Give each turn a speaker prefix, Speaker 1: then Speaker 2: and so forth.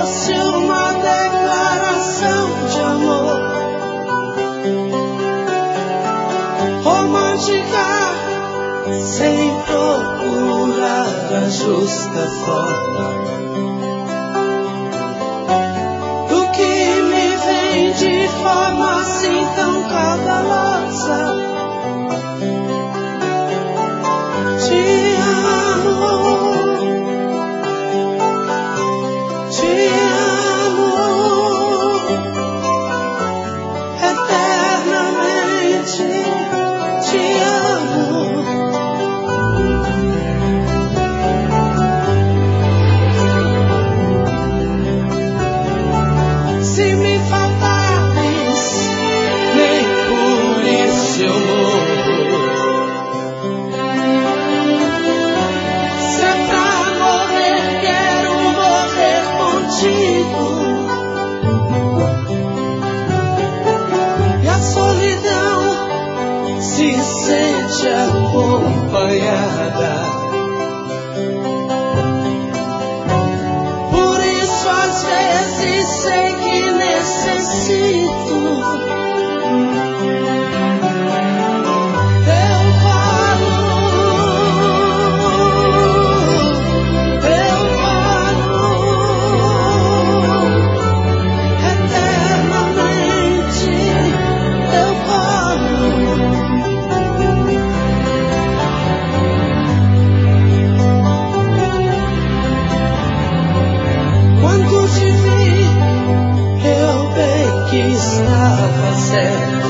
Speaker 1: fosse uma declaração de amor romântica, sem procurar a justa forma. Do que me vem de forma assim tão caudalosa. Te amo, te amo, eternamente te amo. Se me faltares, nem por isso eu morro. Se é pra morrer, quero morrer contigo. E a solidão se sente acompanhada. Por isso às vezes sei que necessito. Eu eternamente eu falo. Quando te vi, eu bem que estava certo.